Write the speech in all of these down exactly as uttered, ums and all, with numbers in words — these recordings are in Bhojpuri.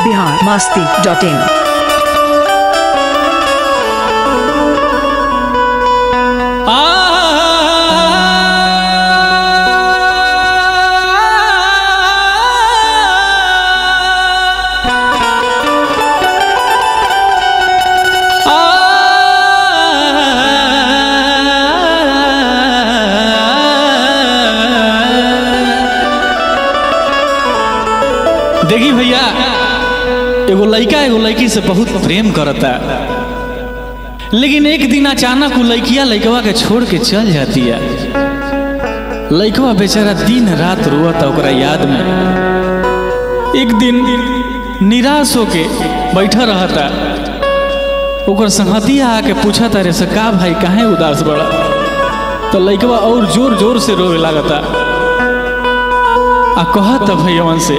बिहार मस्ती डॉट इन। देखी भैया, एगो लड़का एगो लड़की से बहुत प्रेम करता, लेकिन एक दिन अचानक वो लड़किया लड़कवा के छोड़ के चल जाती है। लड़कवा बेचारा दिन रात रोता ओकरा याद में। एक दिन निराश होके बैठा रहता, ओकर संगतिया आके पूछा तारे से का भाई काहे उदास बड़ा, तो लड़कवा और जोर जोर से रोवे लागता आ कहता भैया से,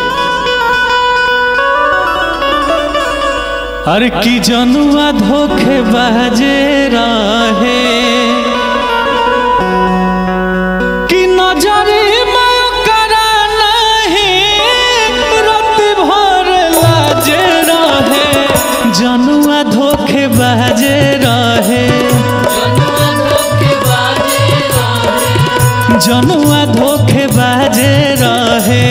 अरे की जनुआ धोखे बाजे रहे कि नजरी में करा नहीं रात भर लाजे रहे। जनुआ धोखे बाजे रहे, जनुआ धोखे बाजे रहे,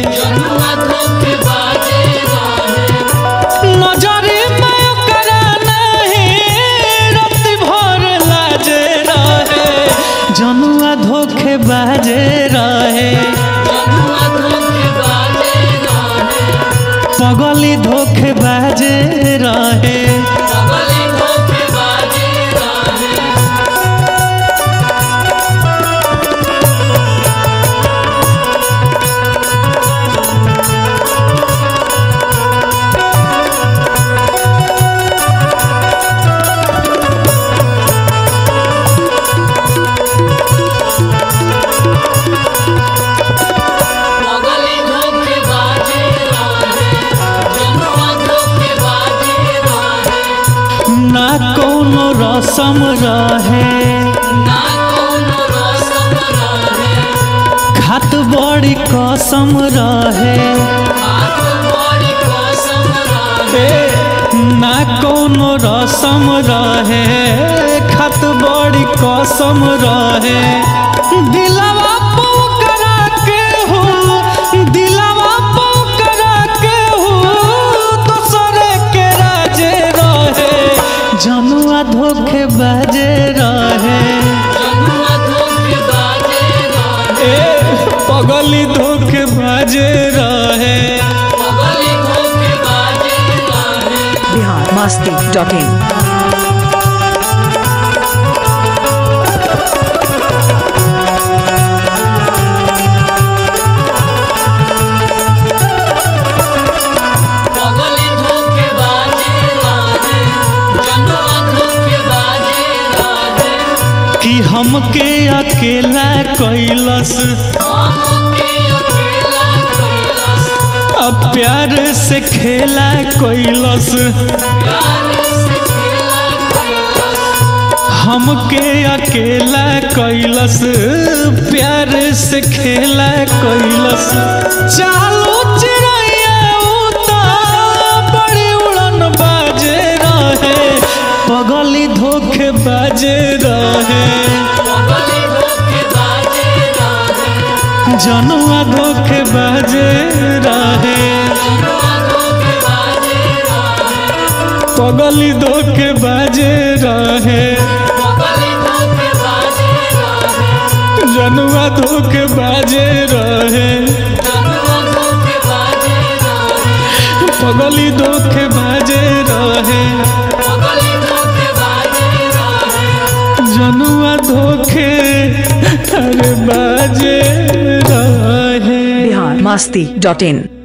नजरी जनुआ धोखे बाजे रहे, पगली धोखे बाजे रहे। ना कोनो रसम रहे, खात बड़ी कसम रहे, ना कोनो रसम रहे, खात बड़ी कसम रहे। दिलवा पोकरा के हो, दिलवा पोकरा के हो, दोसरे के राजे रहे। जनुआ धोखे बाजे रहे, ए पगली धोखे बाजे रहे। Bihar Masti dot in. कि हमके अकेला कैलस, अब प्यार से खेला कैलस। हमके अकेला कैलस, प्यार से खेला कैलस। चालू चिड़ैया उता बड़ी उड़न बाजे रहे, पगली धोखे बाजे रहे। जनुआ धोखे बाजे रहे, पगली धोखे बाजे रहे। जनुआ धोखे बाजे रहे, पगली धोखे बाजे रहे। जनुआ धोखे अरे बाजे रहे। बिहार मस्ती डॉट इन।